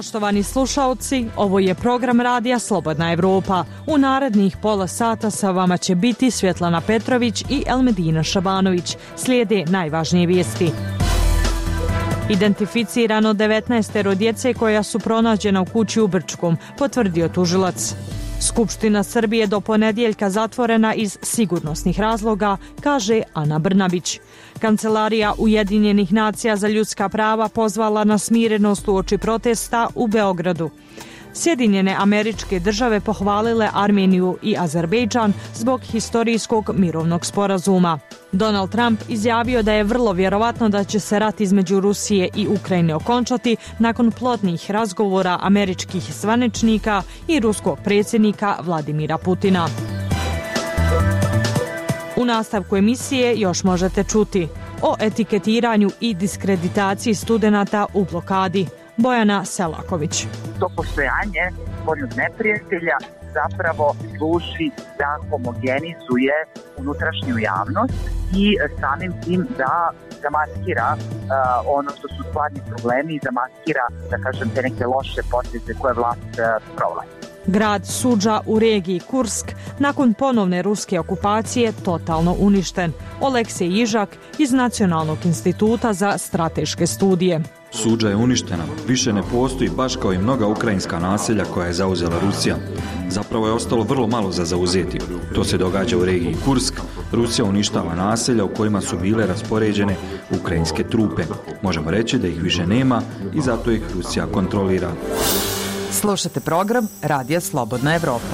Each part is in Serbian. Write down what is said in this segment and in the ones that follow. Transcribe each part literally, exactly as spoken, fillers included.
Poštovani slušaoci, ovo je program Radija Slobodna Evropa. U narednih pola sata sa vama će biti Svjetlana Petrović i Elmedina Šabanović. Slijede najvažnije vijesti. Identificirano devetnaestero djece koja su pronađena u kući u Brčkom, potvrdio tužilac. Skupština Srbije do ponedjeljka zatvorena iz sigurnosnih razloga, kaže Ana Brnabić. Kancelarija Ujedinjenih nacija za ljudska prava pozvala na smirenost uoči protesta u Beogradu. Sjedinjene Američke Države pohvalile Armeniju i Azerbejdžan zbog historijskog mirovnog sporazuma. Donald Trump izjavio da je vrlo vjerovatno da će se rat između Rusije i Ukrajine okončati nakon plodnih razgovora američkih zvaničnika i ruskog predsjednika Vladimira Putina. U nastavku emisije još možete čuti o etiketiranju i diskreditaciji studenata u blokadi. Bojana Selaković. To postojanje spoljnog neprijatelja zapravo služi da homogenizuje unutrašnju javnost i samim tim da zamaskira uh, ono što su stvarni problemi i zamaskira, da kažem, te neke loše poteze koje vlast uh, provlači. Grad Suđa u regiji Kursk nakon ponovne ruske okupacije totalno uništen. Oleksij Jižak iz Nacionalnog instituta za strateške studije. Suđa je uništena, više ne postoji baš kao i mnoga ukrajinska naselja koja je zauzela Rusija. Zapravo je ostalo vrlo malo za zauzeti. To se događa u regiji Kursk. Rusija uništava naselja u kojima su bile raspoređene ukrajinske trupe. Možemo reći da ih više nema i zato ih Rusija kontrolira. Slušate program Radija Slobodna Evropa.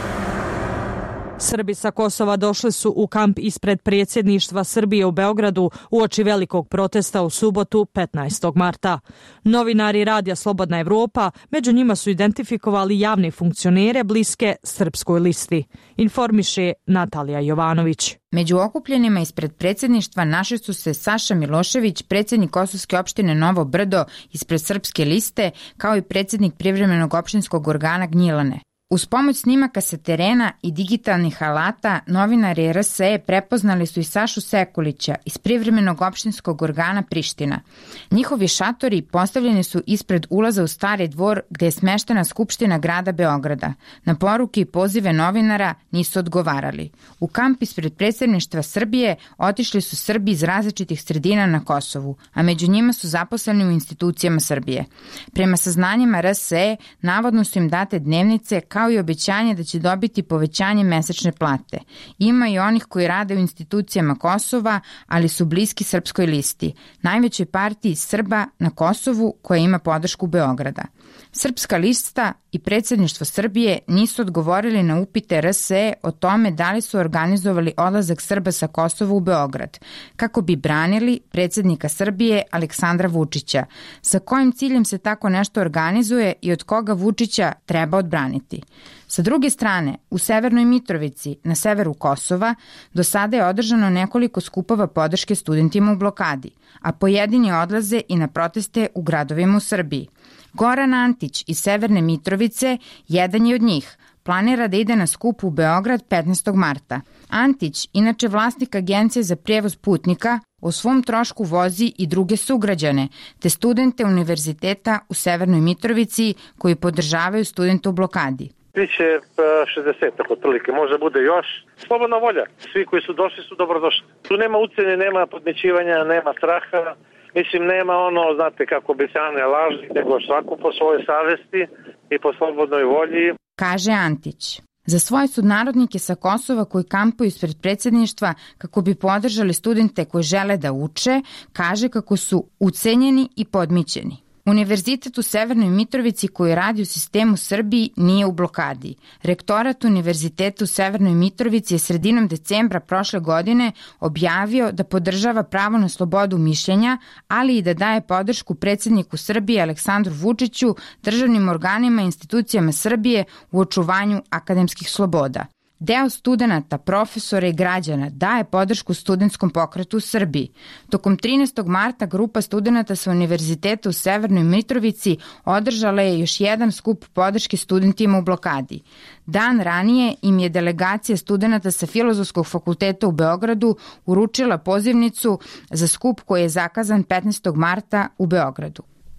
Srbi sa Kosova došli su u kamp ispred predsjedništva Srbije u Beogradu uoči velikog protesta u subotu petnaestog marta. Novinari Radija Slobodna Evropa među njima su identifikovali javne funkcionere bliske Srpskoj listi. Informiše Natalija Jovanović. Među okupljenima ispred predsjedništva našli su se Saša Milošević, predsjednik Kosovske opštine Novo Brdo ispred Srpske liste, kao i predsjednik privremenog opštinskog organa Gnjilane. Uz pomoć snimaka sa terena i digitalnih alata, novinari R S E prepoznali su i Sašu Sekulića iz privremenog opštinskog organa Priština. Njihovi šatori postavljeni su ispred ulaza u Stari dvor gde je smeštena Skupština grada Beograda. Na poruke i pozive novinara nisu odgovarali. U kamp ispred predsjedništva Srbije otišli su Srbi iz različitih sredina na Kosovu, a među njima su zaposleni u institucijama Srbije. Prema saznanjima R S E, navodno su im date dnevnice kao kao i obećanje da će dobiti povećanje mesečne plate. Ima i onih koji rade u institucijama Kosova, ali su bliski Srpskoj listi, najvećoj partiji Srba na Kosovu koja ima podršku Beograda. Srpska lista i predsjedništvo Srbije nisu odgovorili na upite R S E o tome da li su organizovali odlazak Srba sa Kosova u Beograd, kako bi branili predsjednika Srbije Aleksandra Vučića. Sa kojim ciljem se tako nešto organizuje i od koga Vučića treba odbraniti? Sa druge strane, u Severnoj Mitrovici, na severu Kosova, do sada je održano nekoliko skupova podrške studentima u blokadi, a pojedini odlaze i na proteste u gradovima u Srbiji. Goran Antić iz Severne Mitrovice jedan je od njih. Planira da ide na skup u Beograd petnaestog marta. Antić, inače vlasnik agencije za prijevoz putnika, o svom trošku vozi i druge sugrađane, te studente univerziteta u Severnoj Mitrovici koji podržavaju studente u blokadi. Biće šezdeset otprilike, može bude još. Slobodna volja. Svi koji su došli su dobrodošli. Tu nema ucjene, nema podmićivanja, nema straha. Mislim, nema ono, znate, kako obećane laži, nego svako po svojoj savesti i po slobodnoj volji. Kaže Antić. Za svoje sudnarodnike sa Kosova koji kampuju ispred predsjedništva kako bi podržali studente koji žele da uče, kaže kako su ucenjeni i podmićeni. Univerzitet u Severnoj Mitrovici koji radi u sistemu Srbiji nije u blokadi. Rektorat Univerziteta u Severnoj Mitrovici je sredinom decembra prošle godine objavio da podržava pravo na slobodu mišljenja, ali i da daje podršku predsjedniku Srbije Aleksandru Vučiću, državnim organima i institucijama Srbije u očuvanju akademskih sloboda. Deo studenata, profesora i građana daje podršku studentskom pokretu u Srbiji. Tokom trinaestog marta grupa studenata sa Univerziteta u Severnoj Mitrovici održala je još jedan skup podrške studentima u blokadi. Dan ranije im je delegacija studenata sa Filozofskog fakulteta u Beogradu uručila pozivnicu za skup koji je zakazan petnaestog marta u Beogradu.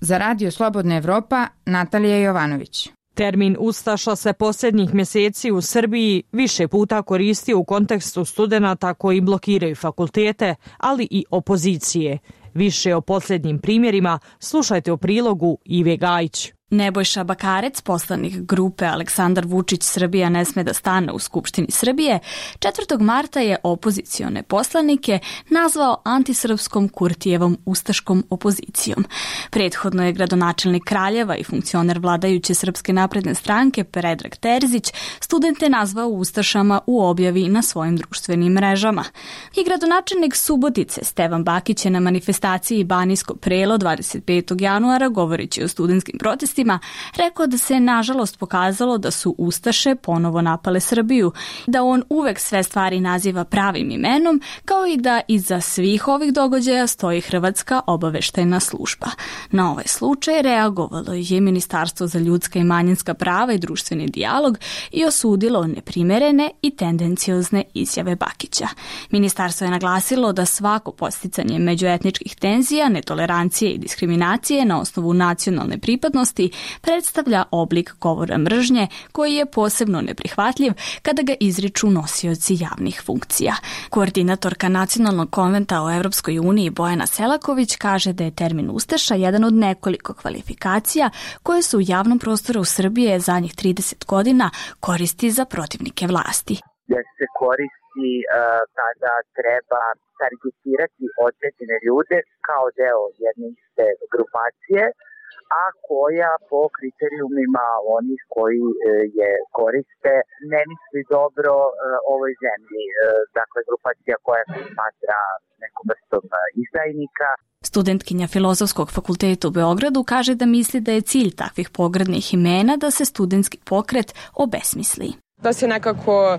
Za Radio Slobodna Evropa, Natalija Jovanović. Termin ustaša se posljednjih mjeseci u Srbiji više puta koristi u kontekstu studenata koji blokiraju fakultete, ali i opozicije. Više o posljednjim primjerima slušajte u prilogu Ive Gajić. Nebojša Bakarec, poslanik grupe Aleksandar Vučić Srbija ne sme da stane u Skupštini Srbije, četvrtog marta je opozicione poslanike nazvao antisrpskom Kurtijevom ustaškom opozicijom. Prethodno je gradonačelnik Kraljeva i funkcioner vladajuće Srpske napredne stranke Predrag Terzić studente nazvao ustašama u objavi na svojim društvenim mrežama. I gradonačelnik Subotice Stevan Bakić je na manifestaciji Banijsko prelo dvadeset petog januara, govoreći o studentskim protestima, rekao da se nažalost pokazalo da su ustaše ponovo napale Srbiju, da on uvek sve stvari naziva pravim imenom, kao i da iza svih ovih događaja stoji Hrvatska obaveštajna služba. Na ovaj slučaj reagovalo je Ministarstvo za ljudska i manjinska prava i društveni dijalog i osudilo neprimerene i tendenciozne izjave Bakića. Ministarstvo je naglasilo da svako podsticanje međuetničkih tenzija, netolerancije i diskriminacije na osnovu nacionalne pripadnosti predstavlja oblik govora mržnje koji je posebno neprihvatljiv kada ga izriču nosioci javnih funkcija. Koordinatorka Nacionalnog konventa o Evropskoj uniji Bojana Selaković kaže da je termin ustaša jedan od nekoliko kvalifikacija koje su u javnom prostoru Srbije zadnjih trideset godina koristi za protivnike vlasti. Da se koristi uh, kada treba targetirati određene ljude kao deo jedne iste grupacije, a koja po kriterijumima onih koji je koriste ne misli dobro ovoj zemlji. Dakle, grupacija koja se smatra nekom vrstom izdajnika. Studentkinja Filozofskog fakulteta u Beogradu kaže da misli da je cilj takvih pogrdnih imena da se studentski pokret obesmisli. Da se nekako uh,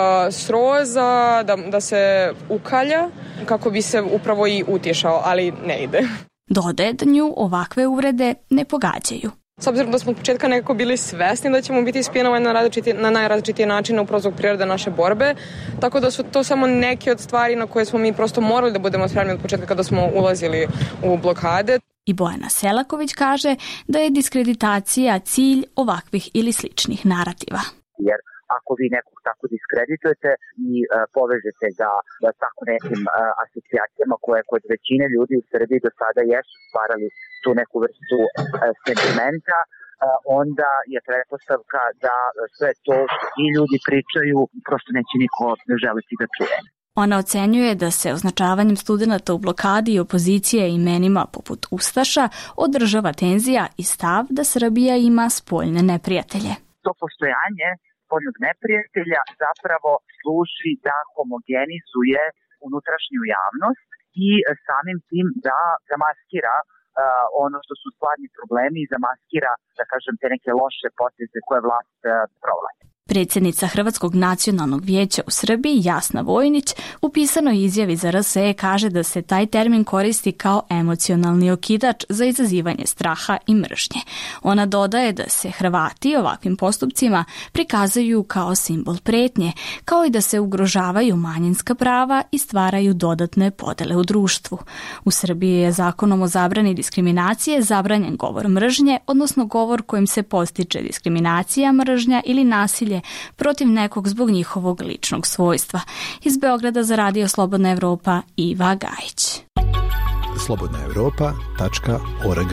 sroza, da, da se ukalja kako bi se upravo i utješao, ali ne ide. Dodaje da nju ovakve uvrede ne pogađaju. S obzirom da smo od početka nekako bili svesni da ćemo biti ispijenovani na, na najrazličitije načine upravo zbog prirode naše borbe, tako da su to samo neke od stvari na koje smo mi prosto morali da budemo spremni od početka kada smo ulazili u blokade. I Bojana Selaković kaže da je diskreditacija cilj ovakvih ili sličnih narativa. Jer ako vi nekog tako diskreditujete i uh, povežete ga da tako nekim uh, asocijacijama koje kod većine ljudi u Srbiji do sada jesu stvarali tu neku vrstu uh, sentimenta, uh, onda je pretpostavka da sve to što i ljudi pričaju prosto neće niko ne želiti da čuje. Ona ocenjuje da se označavanjem studenata u blokadi i opozicije imenima poput ustaša održava tenzija i stav da Srbija ima spoljne neprijatelje. To postojanje spoljnog neprijatelja zapravo služi da homogenizuje unutrašnju javnost i samim tim da zamaskira uh, ono što su stvarni problemi i zamaskira, da kažem, te neke loše poteze koje vlast uh, provlači. Predsjednica Hrvatskog nacionalnog vijeća u Srbiji Jasna Vojnić u pisanoj izjavi za R S E kaže da se taj termin koristi kao emocionalni okidač za izazivanje straha i mržnje. Ona dodaje da se Hrvati ovakvim postupcima prikazuju kao simbol pretnje, kao i da se ugrožavaju manjinska prava i stvaraju dodatne podele u društvu. U Srbiji je zakonom o zabrani diskriminacije zabranjen govor mržnje, odnosno govor kojim se postiče diskriminacija, mržnja ili nasilje protiv nekog zbog njihovog ličnog svojstva. Iz Beograda za Radio Slobodna Evropa, Iva Gajić. slobodna evropa tačka org.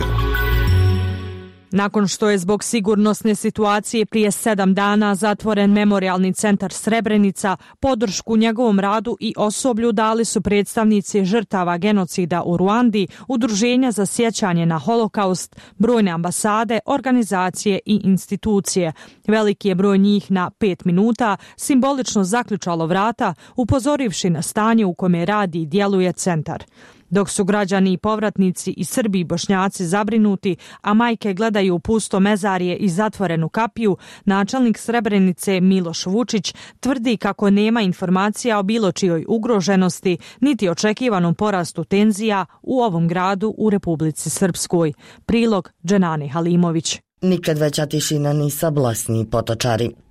Nakon što je zbog sigurnosne situacije prije sedam dana zatvoren Memorijalni centar Srebrenica, podršku njegovom radu i osoblju dali su predstavnici žrtava genocida u Ruandi, udruženja za sjećanje na holokaust, brojne ambasade, organizacije i institucije. Veliki je broj njih na pet minuta simbolično zaključalo vrata, upozorivši na stanje u kome radi i djeluje centar. Dok su građani i povratnici i Srbi i Bošnjaci zabrinuti, a majke gledaju u pusto mezarje i zatvorenu kapiju, načelnik Srebrenice Miloš Vučić tvrdi kako nema informacija o bilo čijoj ugroženosti niti očekivanom porastu tenzija u ovom gradu u Republici Srpskoj. Prilog Dženane Halimović. Nikad veća tišina ni sablasni potočari.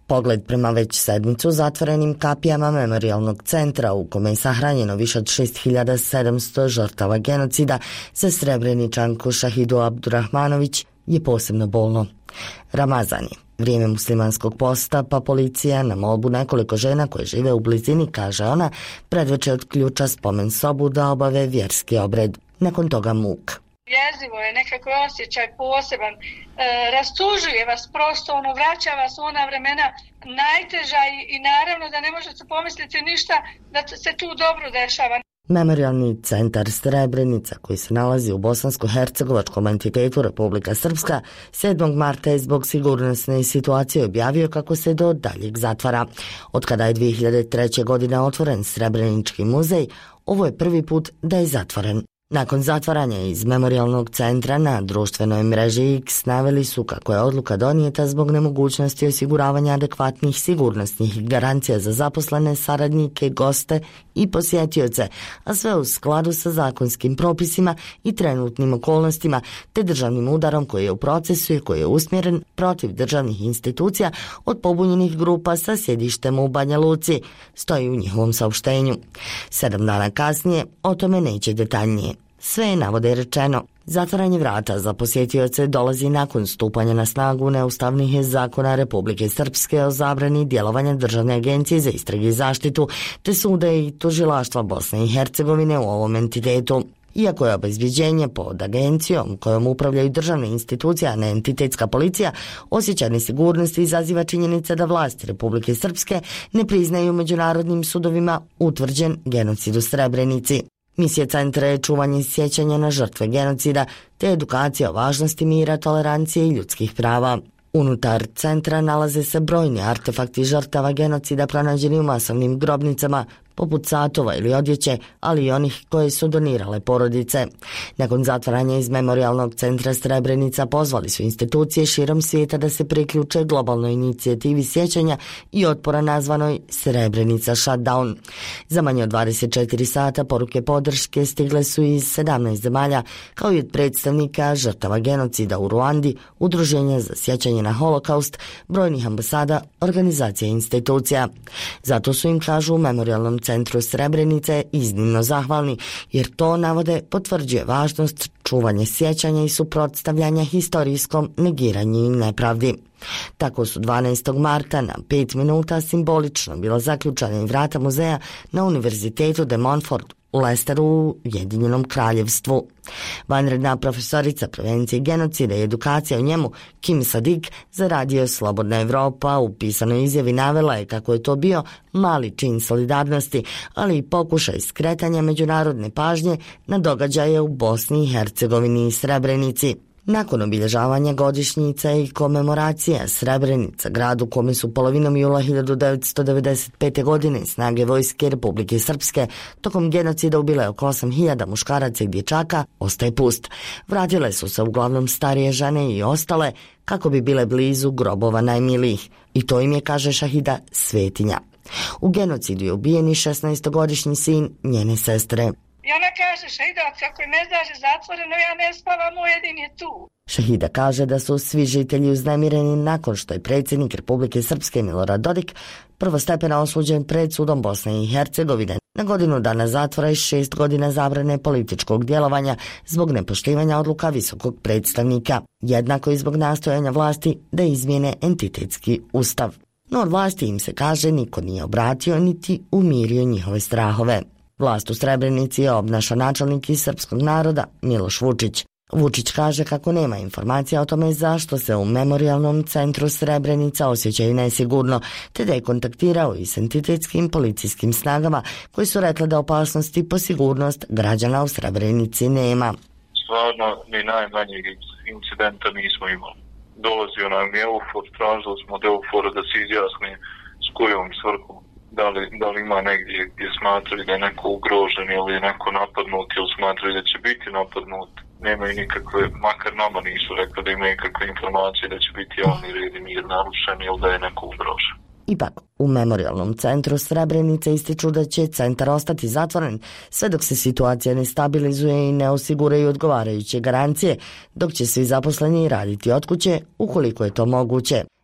Pogled prema već sedmicu zatvorenim kapijama memorijalnog centra u kome je sahranjeno više od šest hiljada sedamsto žrtava genocida za Srebreničanku Šahidu Abdurahmanović je posebno bolno. Ramazan je vrijeme muslimanskog posta, pa policija na molbu nekoliko žena koje žive u blizini, kaže ona, predveče otključa spomen sobu da obave vjerski obred. Nakon toga muk. Jezivo je, nekako osjećaj poseban, e, rastužuje vas prosto, ono, vraća vas u ona vremena najteža i, i naravno da ne možete pomisliti ništa da se tu dobro dešava. Memorijalni centar Srebrenica, koji se nalazi u bosansko-hercegovačkom entitetu Republika Srpska, sedmog marta je zbog sigurnosne situacije objavio kako se do daljeg zatvara. Otkada je dvije hiljade treće. godine otvoren Srebrenički muzej, ovo je prvi put da je zatvoren. Nakon zatvaranja iz memorijalnog centra na društvenoj mreži X naveli su kako je odluka donijeta zbog nemogućnosti osiguravanja adekvatnih sigurnosnih garancija za zaposlene, saradnike, goste i posjetioce, a sve u skladu sa zakonskim propisima i trenutnim okolnostima, te državnim udarom koji je u procesu i koji je usmjeren protiv državnih institucija od pobunjenih grupa sa sjedištem u Banja Luci, stoji u njihovom saopštenju. Sedam dana kasnije o tome neće detaljnije. Sve je, navode, rečeno. Zatvaranje vrata za posjetioce dolazi nakon stupanja na snagu neustavnih zakona Republike Srpske o zabrani djelovanja Državne agencije za istrage i zaštitu, te suda i tužilaštva Bosne i Hercegovine u ovom entitetu. Iako je obezbjeđenje pod agencijom kojom upravljaju državne institucije, a ne entitetska policija, osjećaj nesigurnosti izaziva činjenica da vlasti Republike Srpske ne priznaju međunarodnim sudovima utvrđen genocid u Srebrenici. Misija centra je čuvanje sjećanja na žrtve genocida te edukacija o važnosti mira, tolerancije i ljudskih prava. Unutar centra nalaze se brojni artefakti žrtava genocida pronađeni u masovnim grobnicama, poput satova ili odjeće, ali i onih koje su donirale porodice. Nakon zatvaranja iz memorijalnog centra Srebrenica pozvali su institucije širom svijeta da se priključe globalnoj inicijativi sjećanja i otpora nazvanoj Srebrenica Shutdown. Za manje od dvadeset četiri sata poruke podrške stigle su iz sedamnaest zemalja, kao i od predstavnika žrtava genocida u Ruandi, Udruženja za sjećanje na holokaust, brojnih ambasada, organizacija i institucija. Zato su im, kažu, u memorijalnom centru Srebrenice iznimno zahvalni, jer to, navode, potvrđuje važnost čuvanja sjećanja i suprotstavljanja historijskom negiranju i nepravdi. Tako su dvanaestog marta na pet minuta simbolično bila zaključana i vrata muzeja na Univerzitetu de Montfort u Lesteru u Ujedinjenom Kraljevstvu. Vanredna profesorica prevencije genocida i edukacija o njemu, Kim Sadik, za radio Slobodna Evropa u pisanoj izjavi navela je kako je to bio mali čin solidarnosti, ali i pokušaj skretanja međunarodne pažnje na događaje u Bosni i Hercegovini i Srebrenici. Nakon obilježavanja godišnjice i komemoracija Srebrenica, grad u kome su polovinom jula hiljadu devetsto devedeset pete. godine snage vojske Republike Srpske tokom genocida ubile oko osam hiljada muškaraca i dječaka, ostaje pust. Vratile su se uglavnom starije žene i ostale kako bi bile blizu grobova najmilijih. I to im je, kaže Šahida, svetinja. U genocidu je ubijen i šesnaestogodišnji sin njene sestre. I ona kaže, Šahida, kako je mezaže zatvoreno, ja ne spavam, moj jedin je tu. Šahida kaže da su svi žitelji uznemireni nakon što je predsjednik Republike Srpske Milorad Dodik prvostepeno osuđen pred sudom Bosne i Hercegovine na godinu dana zatvora i šest godina zabrane političkog djelovanja zbog nepoštivanja odluka visokog predstavnika, jednako i zbog nastojanja vlasti da izmijene entitetski ustav. No od vlasti im se, kaže, niko nije obratio niti umirio njihove strahove. Vlast u Srebrenici je obnaša načelnik iz srpskog naroda Miloš Vučić. Vučić kaže kako nema informacija o tome zašto se u memorijalnom centru Srebrenica osjećaju nesigurno, te da je kontaktirao i s entitetskim policijskim snagama koji su rekli da opasnosti po sigurnost građana u Srebrenici nema. Stvarno, ni najmanjeg incidenta nismo imali. Dolazio nam je EUFOR, tražili smo od EUFOR-a da se izjasni s kojom svrhom. Da li, da li ima negdje gdje smatraju da je neko ugrožen ili je neko napadnut ili smatraju da će biti napadnut. Nemaju nikakve, makar nama nisu rekli da imaju nikakve informacije da će biti javni red i mir narušen ili da je neko ugrožen. Ipak, u memorijalnom centru Srebrenice ističu da će centar ostati zatvoren sve dok se situacija ne stabilizuje i ne osiguraju odgovarajuće garancije, dok će svi zaposleni raditi od kuće ukoliko je to moguće.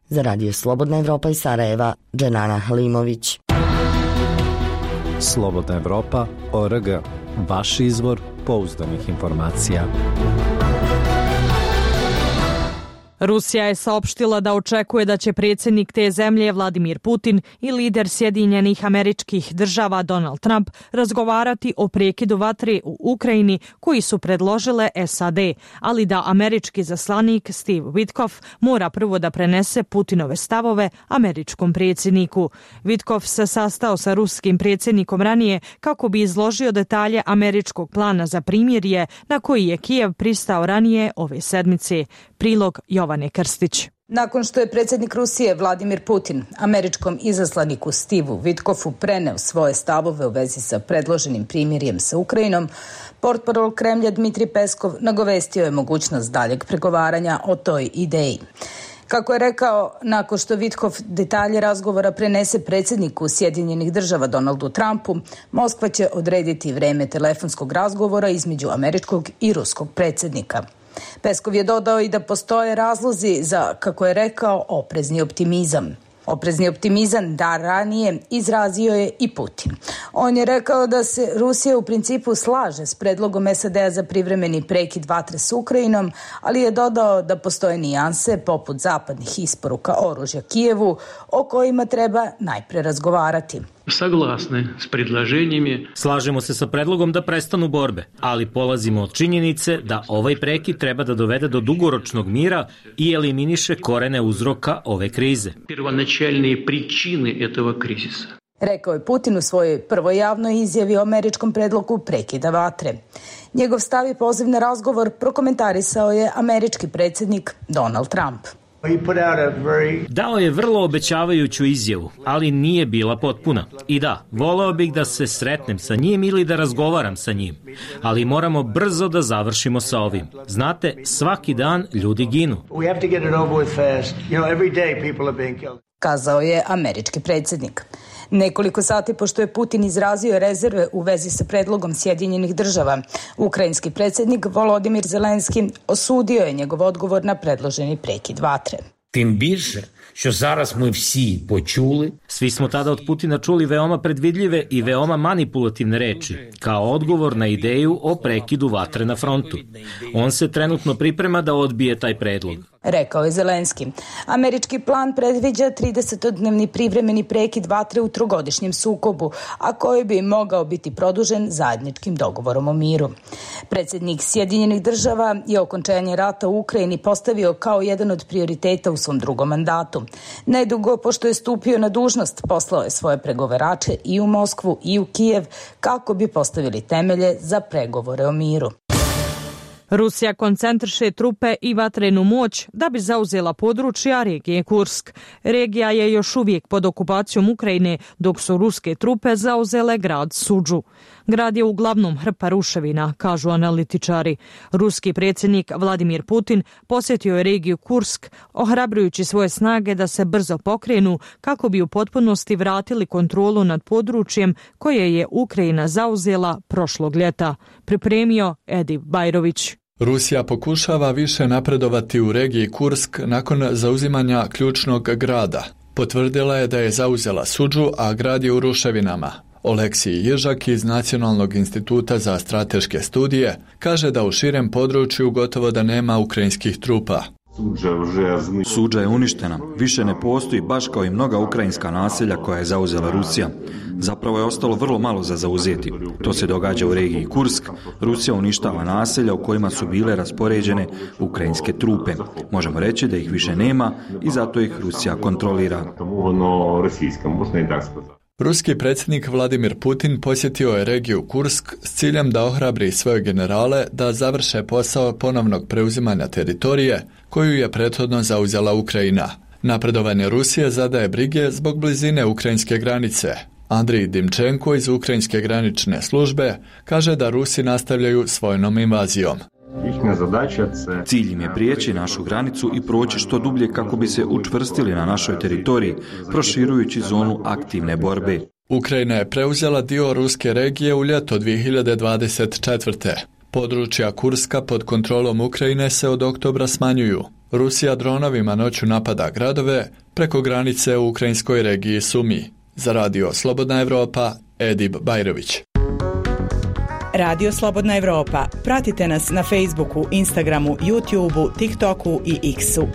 Za Radio Slobodna Evropa iz Sarajeva, Dženana Halimović. Slobodna Evropa, O R G. Vaš izvor pouzdanih informacija. Rusija je saopštila da očekuje da će predsjednik te zemlje Vladimir Putin i lider Sjedinjenih Američkih Država Donald Trump razgovarati o prekidu vatre u Ukrajini koji su predložile S A D, ali da američki zaslanik Steve Witkoff mora prvo da prenese Putinove stavove američkom predsjedniku. Witkoff se sastao sa ruskim predsjednikom ranije kako bi izložio detalje američkog plana za primirje na koji je Kijev pristao ranije ove sedmice. Prilog Jovane Krstić. Nakon što je predsjednik Rusije Vladimir Putin američkom izaslaniku Steveu Witkoffu preneo svoje stavove u vezi sa predloženim primirjem sa Ukrajinom, portparol Kremlja Dmitrij Peskov nagovestio je mogućnost daljeg pregovaranja o toj ideji. Kako je rekao, nakon što Witkoff detalje razgovora prenese predsjedniku Sjedinjenih Država Donaldu Trumpu, Moskva će odrediti vreme telefonskog razgovora između američkog i ruskog predsjednika. Peskov je dodao i da postoje razlozi za, kako je rekao, oprezni optimizam. Oprezni optimizam da ranije izrazio je i Putin. On je rekao da se Rusija u principu slaže s predlogom S A D-a za privremeni prekid vatre s Ukrajinom, ali je dodao da postoje nijanse poput zapadnih isporuka oružja Kijevu o kojima treba najpre razgovarati. Saglasni s predlaženjima. Slažemo se sa predlogom da prestanu borbe, ali polazimo od činjenice da ovaj prekid treba da dovede do dugoročnog mira i eliminiše korene uzroka ove krize. Prvonačelne pričine этого кризиса. Rekao je Putin u svojoj prvoj javnoj izjavi o američkom predlogu prekida vatre. Njegov stav i poziv na razgovor prokomentarisao je američki predsjednik Donald Trump. Dao je vrlo obećavajuću izjavu, ali nije bila potpuna. I da, voleo bih da se sretnem sa njim ili da razgovaram sa njim, ali moramo brzo da završimo sa ovim. Znate, svaki dan ljudi ginu. Kazao je američki predsjednik. Nekoliko sati pošto je Putin izrazio rezerve u vezi sa predlogom Sjedinjenih Država, ukrajinski predsjednik Volodimir Zelenski osudio je njegov odgovor na predloženi prekid vatre. Tim bільше, що зараз ми всі почули. Svi smo tada od Putina čuli veoma predvidljive i veoma manipulativne reči, kao odgovor na ideju o prekidu vatre na frontu. On se trenutno priprema da odbije taj predlog. Rekao je Zelenski. Američki plan predviđa tridesetodnevni privremeni prekid vatre u trogodišnjem sukobu, a koji bi mogao biti produžen zajedničkim dogovorom o miru. Predsjednik Sjedinjenih Država je okončanje rata u Ukrajini postavio kao jedan od prioriteta u svom drugom mandatu. Nedugo pošto je stupio na dužnost, poslao je svoje pregovarače i u Moskvu i u Kijev kako bi postavili temelje za pregovore o miru. Rusija koncentriše trupe i vatrenu moć da bi zauzela područja regije Kursk. Regija je još uvijek pod okupacijom Ukrajine, dok su ruske trupe zauzele grad Sudžu. Grad je uglavnom hrpa ruševina, kažu analitičari. Ruski predsjednik Vladimir Putin posjetio je regiju Kursk, ohrabrujući svoje snage da se brzo pokrenu kako bi u potpunosti vratili kontrolu nad područjem koje je Ukrajina zauzela prošlog ljeta. Pripremio Edi Bajrović. Rusija pokušava više napredovati u regiji Kursk nakon zauzimanja ključnog grada. Potvrdila je da je zauzela Sudžu, a grad je u ruševinama. Oleksij Ježak iz Nacionalnog instituta za strateške studije kaže da u širem području gotovo da nema ukrajinskih trupa. Sudža je uništena. Više ne postoji baš kao i mnoga ukrajinska naselja koja je zauzela Rusija. Zapravo je ostalo vrlo malo za zauzeti. To se događa u regiji Kursk. Rusija uništava naselja u kojima su bile raspoređene ukrajinske trupe. Možemo reći da ih više nema i zato ih Rusija kontrolira. Ruski predsjednik Vladimir Putin posjetio je regiju Kursk s ciljem da ohrabri svoje generale da završe posao ponovnog preuzimanja teritorije koju je prethodno zauzela Ukrajina. Napredovanje Rusije zadaje brige zbog blizine ukrajinske granice. Andrij Dimčenko iz ukrajinske granične službe kaže da Rusi nastavljaju s vojnom invazijom. Cilj im je prijeći našu granicu i proći što dublje kako bi se učvrstili na našoj teritoriji, proširujući zonu aktivne borbe. Ukrajina je preuzela dio ruske regije u ljeto dvije hiljade dvadeset četvrte. Područja Kurska pod kontrolom Ukrajine se od oktobra smanjuju. Rusija dronovima noću napada gradove preko granice u ukrajinskoj regiji Sumi. Za Radio Slobodna Evropa, Edib Bajrović. Radio Slobodna Evropa. Pratite nas na Facebooku, Instagramu, YouTubeu, TikToku i X-u.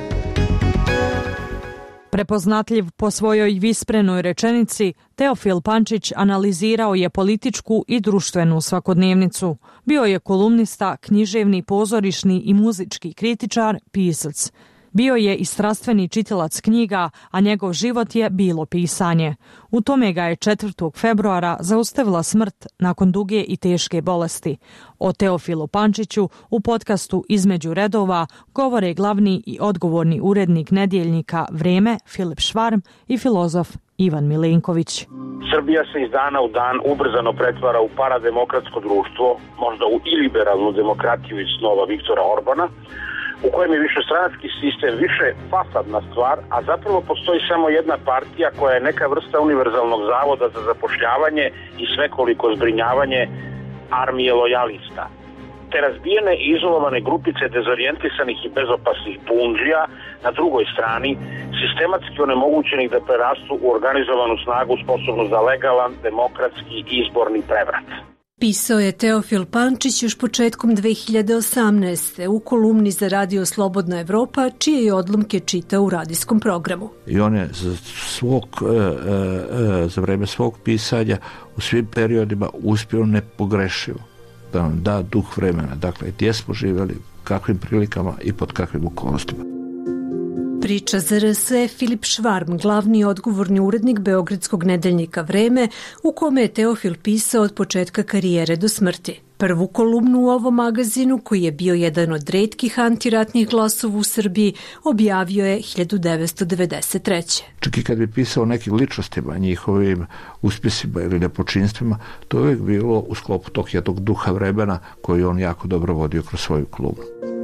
Prepoznatljiv po svojoj visprenoj rečenici, Teofil Pančić analizirao je političku i društvenu svakodnevnicu. Bio je kolumnista, književni, pozorišni i muzički kritičar, pisac. Bio je i strastveni čitilac knjiga, a njegov život je bilo pisanje. U tome ga je četvrtog februara zaustavila smrt nakon duge i teške bolesti. O Teofilu Pančiću u podcastu Između redova govore glavni i odgovorni urednik nedjeljnika Vreme Filip Švarm i filozof Ivan Milenković. Srbija se iz dana u dan ubrzano pretvara u parademokratsko društvo, možda u iliberalnu demokratiju iz snova Viktora Orbana, u kojem je višestranački sistem više fasadna stvar, a zapravo postoji samo jedna partija koja je neka vrsta univerzalnog zavoda za zapošljavanje i svekoliko zbrinjavanje armije lojalista. Te razbijene i izolovane grupice dezorijentisanih i bezopasnih bundžija na drugoj strani, sistematski onemogućenih da prerastu u organizovanu snagu sposobnu za legalan, demokratski izborni prevrat. Pisao je Teofil Pančić još početkom dve hiljade osamnaeste. u kolumni za Radio Slobodna Evropa, čije je odlomke čitao u radijskom programu. I on je za, svog, za vreme svog pisanja u svim periodima uspio nepogrešivo da nam da duh vremena. Dakle, gdje smo živjeli, kakvim prilikama i pod kakvim okolnostima. Priča za R S E Filip Švarm, glavni odgovorni urednik beogradskog nedeljnika Vreme, u kome je Teofil pisao od početka karijere do smrti. Prvu kolumnu u ovom magazinu, koji je bio jedan od retkih antiratnih glasova u Srbiji, objavio je hiljadu devetsto devedeset treće. Čak i kad bi pisao o nekim ličnostima, njihovim uspjesima ili nepočinstvima, to je uvijek bilo u sklopu tog jednog duha vremena koji on jako dobro vodio kroz svoju kolumnu.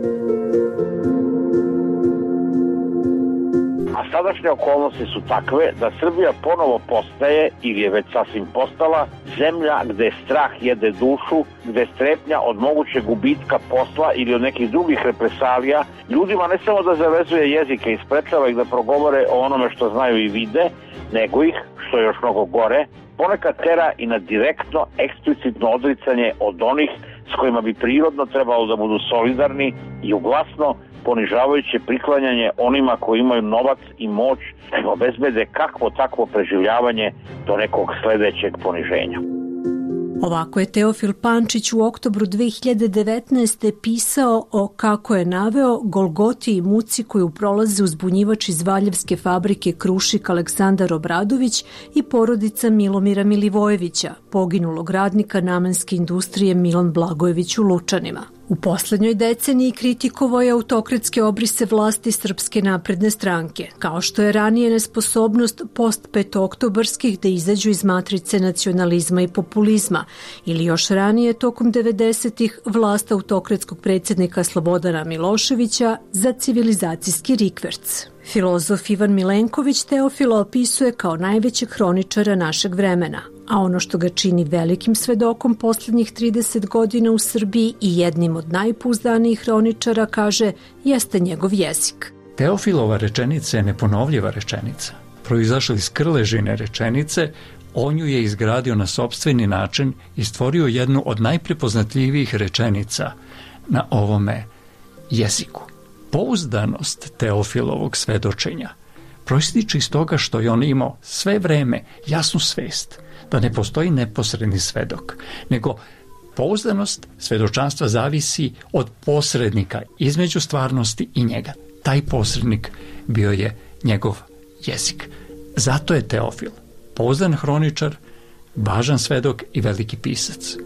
Sadašnje okolnosti su takve da Srbija ponovo postaje, ili je već sasvim postala, zemlja gde strah jede dušu, gde strepnja od mogućeg gubitka posla ili od nekih drugih represalija ljudima ne samo da zavezuje jezike i sprečava ih da progovore o onome što znaju i vide, nego ih, što je još mnogo gore, ponekad tera i na direktno, eksplicitno odricanje od onih s kojima bi prirodno trebalo da budu solidarni i uglasno ponižavajuće priklanjanje onima koji imaju novac i moć da im obezbede kakvo takvo preživljavanje do nekog sledećeg poniženja. Ovako je Teofil Pančić u oktobru dve hiljade devetnaeste. pisao o, kako je naveo, golgoti i muci koju prolaze uzbunjivač iz Valjevske fabrike Krušik Aleksandar Obradović i porodica Milomira Milivojevića, poginulog radnika namenske industrije Milan Blagojević u Lučanima. U poslednjoj deceniji kritikovao je autokratske obrise vlasti Srpske napredne stranke, kao što je ranije nesposobnost post-petooktobarskih da izađu iz matrice nacionalizma i populizma, ili još ranije tokom devedesetih vlast autokratskog predsjednika Slobodana Miloševića za civilizacijski rikverc. Filozof Ivan Milenković Teofila opisuje kao najvećeg hroničara našeg vremena, a ono što ga čini velikim svedokom posljednjih trideset godina u Srbiji i jednim od najpouzdanijih hroničara, kaže, jeste njegov jezik. Teofilova rečenica je neponovljiva rečenica. Proizašla iz krležine rečenice, on ju je izgradio na sopstveni način i stvorio jednu od najprepoznatljivijih rečenica na ovome jeziku. Pouzdanost Teofilovog svedočenja proističe iz toga što je on imao sve vreme jasnu svest da ne postoji neposredni svedok, nego pouzdanost svedočanstva zavisi od posrednika između stvarnosti i njega. Taj posrednik bio je njegov jezik. Zato je Teofil pouzdan hroničar, važan svedok i veliki pisac.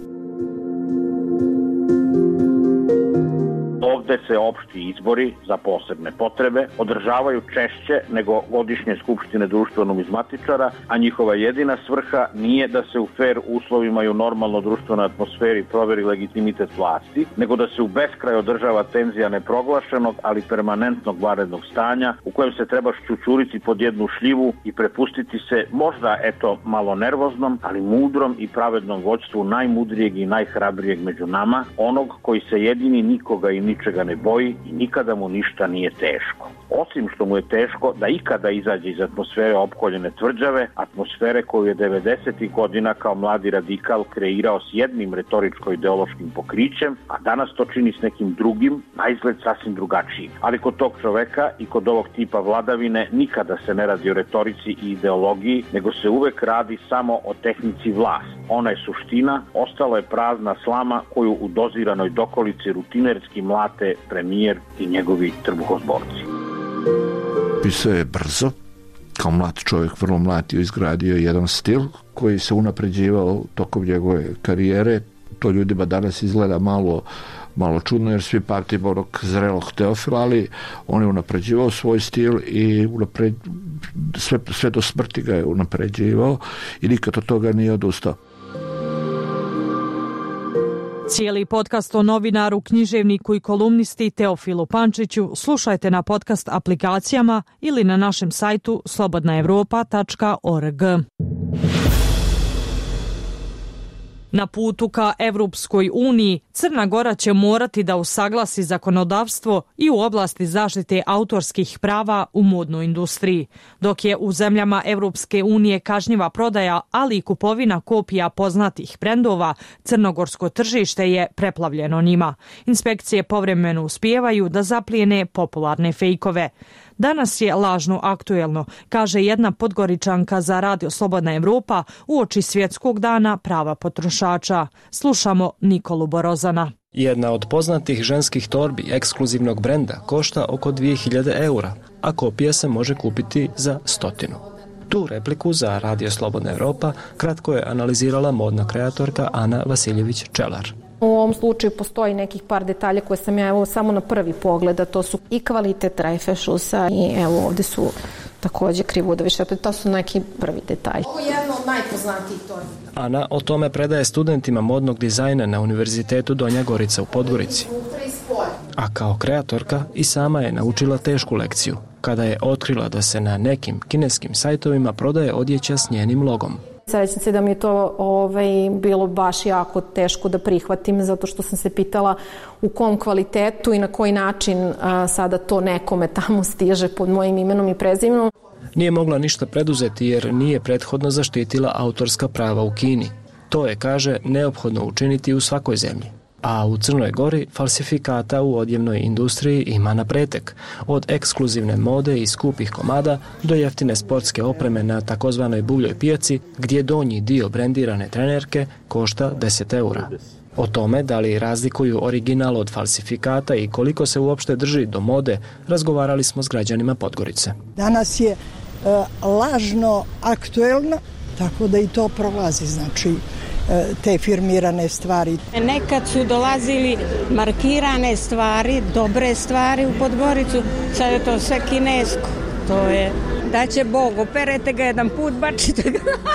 Ovde se opšti izbori za posebne potrebe održavaju češće nego godišnje skupštine društveno-numizmatičara, a njihova jedina svrha nije da se u fer uslovima i u normalno društvenoj atmosferi proveri legitimitet vlasti, nego da se u beskraj održava tenzija neproglašenog, ali permanentnog vanrednog stanja u kojem se treba šćućuriti pod jednu šljivu i prepustiti se možda, eto, malo nervoznom, ali mudrom i pravednom vođstvu najmudrijeg i najhrabrijeg među nama, onog koji se jedini nikoga i ničega ga ne boji i nikada mu ništa nije teško. Osim što mu je teško da ikada izađe iz atmosfere opkoljene tvrđave, atmosfere koju je devedesetih godina kao mladi radikal kreirao s jednim retoričko-ideološkim pokrićem, a danas to čini s nekim drugim, naizgled sasvim drugačijim. Ali kod tog čoveka i kod ovog tipa vladavine nikada se ne radi o retorici i ideologiji, nego se uvek radi samo o tehnici vlast. Ona je suština, ostalo je prazna slama koju u doziranoj dokolici rutinerski mlate premijer i njegovi trbuhozborci. Pisao je brzo, kao mlad čovjek, vrlo mlad, je izgradio jedan stil koji se unapređivao tokom njegove karijere. To ljudima danas izgleda malo, malo čudno jer svi pamtimo onog zrelog Teofila, ali on je unapređivao svoj stil i unapred, sve, sve do smrti ga je unapređivao i nikad od toga nije odustao. Cijeli podcast o novinaru, književniku i kolumnisti Teofilu Pančiću slušajte na podcast aplikacijama ili na našem sajtu slobodna evropa tačka org. Na putu ka Evropskoj uniji, Crna Gora će morati da usaglasi zakonodavstvo i u oblasti zaštite autorskih prava u modnoj industriji. Dok je u zemljama Evropske unije kažnjiva prodaja, ali i kupovina kopija poznatih brendova, crnogorsko tržište je preplavljeno njima. Inspekcije povremeno uspijevaju da zaplijene popularne fejkove. Danas je lažno aktuelno, kaže jedna Podgoričanka za Radio Slobodna Evropa uoči Svjetskog dana prava potrošača. Slušamo Nikolu Borozana. Jedna od poznatih ženskih torbi ekskluzivnog brenda košta oko dvije hiljade eura, a kopija se može kupiti za stotinu. Tu repliku za Radio Slobodna Evropa kratko je analizirala modna kreatorka Ana Vasiljević-Čelar. U ovom slučaju postoji nekih par detalja koje sam ja evo samo na prvi pogled, a to su i kvalitet rajfešusa i evo ovdje su također krivudovi šepe, to su neki prvi detalji. Ovo je jedno od najpoznatijih torbi. Ana o tome predaje studentima modnog dizajna na Univerzitetu Donja Gorica u Podgorici. A kao kreatorka i sama je naučila tešku lekciju, kada je otkrila da se na nekim kineskim sajtovima prodaje odjeća s njenim logom. Srećam se da mi je to ovaj, bilo baš jako teško da prihvatim, zato što sam se pitala u kom kvalitetu i na koji način a, sada to nekome tamo stiže pod mojim imenom i prezimenom. Nije mogla ništa preduzeti jer nije prethodno zaštitila autorska prava u Kini. To je, kaže, neophodno učiniti u svakoj zemlji. A u Crnoj Gori falsifikata u odjevnoj industriji ima na pretek. Od ekskluzivne mode i skupih komada do jeftine sportske opreme na takozvanoj buvljoj pijaci, gdje donji dio brendirane trenerke košta deset eura. O tome da li razlikuju original od falsifikata i koliko se uopšte drži do mode, razgovarali smo s građanima Podgorice. Danas je uh, lažno aktuelno, tako da i to prolazi, znači te firmirane stvari. Nekad su dolazili markirane stvari, dobre stvari u Podgoricu, sad je to sve kinesko. To je, da će Bog, operete ga jedan put, bačite ga.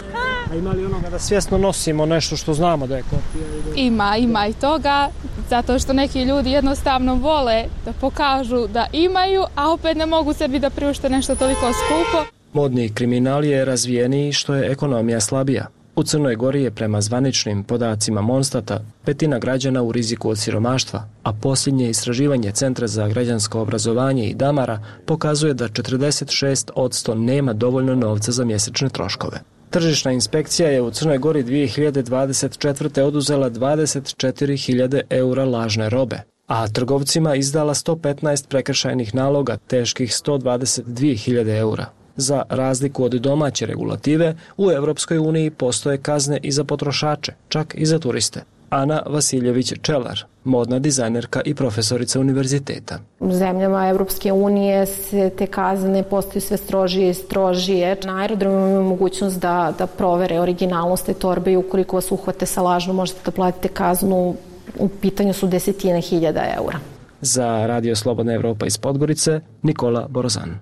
A ima li onoga da svjesno nosimo nešto što znamo da je kopija? Ima, ima i toga, zato što neki ljudi jednostavno vole da pokažu da imaju, a opet ne mogu sebi da priušte nešto toliko skupo. Modni kriminal je razvijeniji što je ekonomija slabija. U Crnoj Gori je prema zvaničnim podacima Monstata petina građana u riziku od siromaštva, a posljednje istraživanje Centra za građansko obrazovanje i Damara pokazuje da četrdeset šest posto nema dovoljno novca za mjesečne troškove. Tržišna inspekcija je u Crnoj Gori dvije hiljade dvadeset četvrte oduzela dvadeset četiri hiljade eura lažne robe, a trgovcima izdala sto petnaest prekršajnih naloga teških sto dvadeset dvije hiljade eura. Za razliku od domaće regulative, u Evropskoj uniji postoje kazne i za potrošače, čak i za turiste. Ana Vasiljević-Čelar, modna dizajnerka i profesorica univerziteta. U zemljama Evropske unije se te kazne postaju sve strožije i strožije. Na aerodromu imaju mogućnost da, da provere originalnost te torbe i ukoliko vas uhvate sa lažnom možete da platite kaznu, u pitanju su desetine hiljada eura. Za Radio Slobodna Evropa iz Podgorice, Nikola Borozan.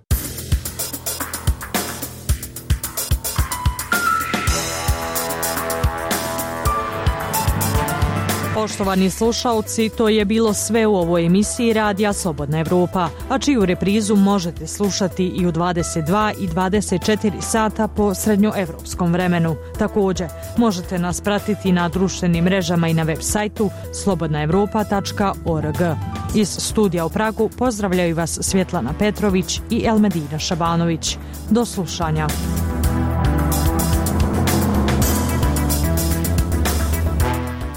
Poštovani slušalci, to je bilo sve u ovoj emisiji Radija Slobodna Evropa, a čiju reprizu možete slušati i u dvadeset dva i dvadeset četiri sata po srednjoevropskom vremenu. Također, možete nas pratiti na društvenim mrežama i na web sajtu slobodna evropa tačka org. Iz studija u Pragu pozdravljaju vas Svjetlana Petrović i Elmedina Šabanović. Do slušanja.